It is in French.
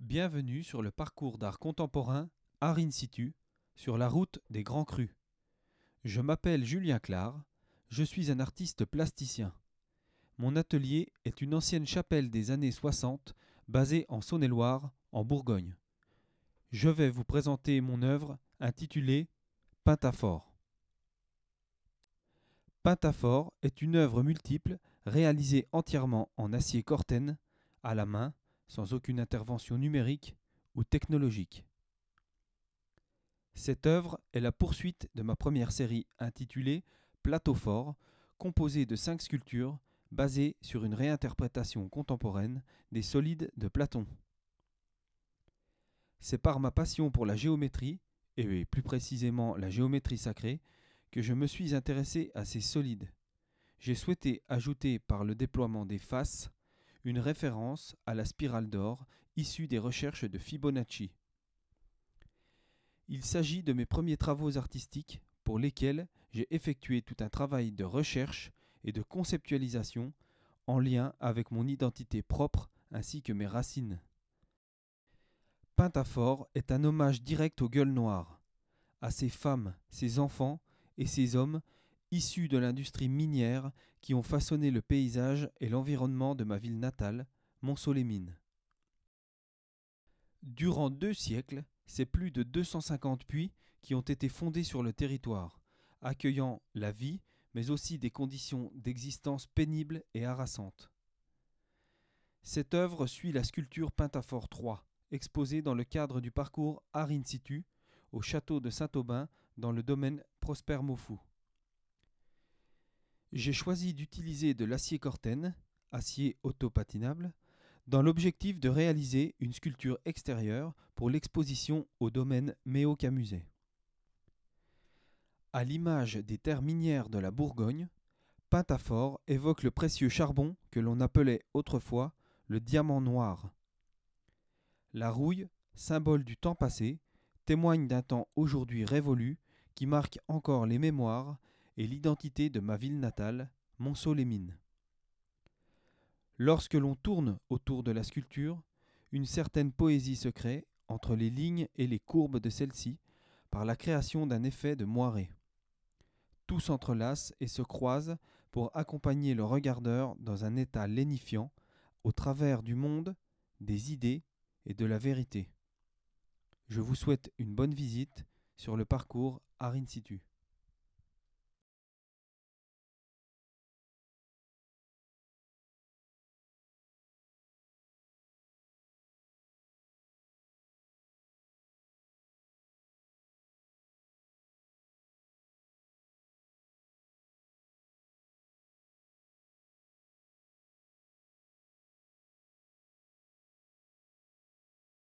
Bienvenue sur le parcours d'art contemporain Art in situ, sur la route des Grands Crus. Je m'appelle Julien Clar, je suis un artiste plasticien. Mon atelier est une ancienne chapelle des années 60, basée en Saône-et-Loire, en Bourgogne. Je vais vous présenter mon œuvre intitulée Pentaphore. Pentaphore est une œuvre multiple réalisée entièrement en acier Corten, à la main, sans aucune intervention numérique ou technologique. Cette œuvre est la poursuite de ma première série intitulée Platophore, composée de 5 sculptures basées sur une réinterprétation contemporaine des solides de Platon. C'est par ma passion pour la géométrie, et plus précisément la géométrie sacrée, que je me suis intéressé à ces solides. J'ai souhaité ajouter par le déploiement des faces une référence à la spirale d'or issue des recherches de Fibonacci. Il s'agit de mes premiers travaux artistiques pour lesquels j'ai effectué tout un travail de recherche et de conceptualisation en lien avec mon identité propre ainsi que mes racines. Pentaphore est un hommage direct aux gueules noires, à ces femmes, ces enfants et ces hommes issus de l'industrie minière qui ont façonné le paysage et l'environnement de ma ville natale, Montceau-les-Mines. Durant 2 siècles, c'est plus de 250 puits qui ont été fondés sur le territoire, accueillant la vie, mais aussi des conditions d'existence pénibles et harassantes. Cette œuvre suit la sculpture Pentaphore III, exposée dans le cadre du parcours Art in situ au château de Saint-Aubin dans le domaine Prosper Maufout. J'ai choisi d'utiliser de l'acier Corten, acier autopatinable, dans l'objectif de réaliser une sculpture extérieure pour l'exposition au domaine Méo-Camuset. À l'image des terres minières de la Bourgogne, Pentaphore évoque le précieux charbon que l'on appelait autrefois le diamant noir. La rouille, symbole du temps passé, témoigne d'un temps aujourd'hui révolu qui marque encore les mémoires et l'identité de ma ville natale, Montceau-les-Mines. Lorsque l'on tourne autour de la sculpture, une certaine poésie se crée entre les lignes et les courbes de celle-ci par la création d'un effet de moiré. Tout s'entrelace et se croise pour accompagner le regardeur dans un état lénifiant au travers du monde, des idées et de la vérité. Je vous souhaite une bonne visite sur le parcours Art in situ.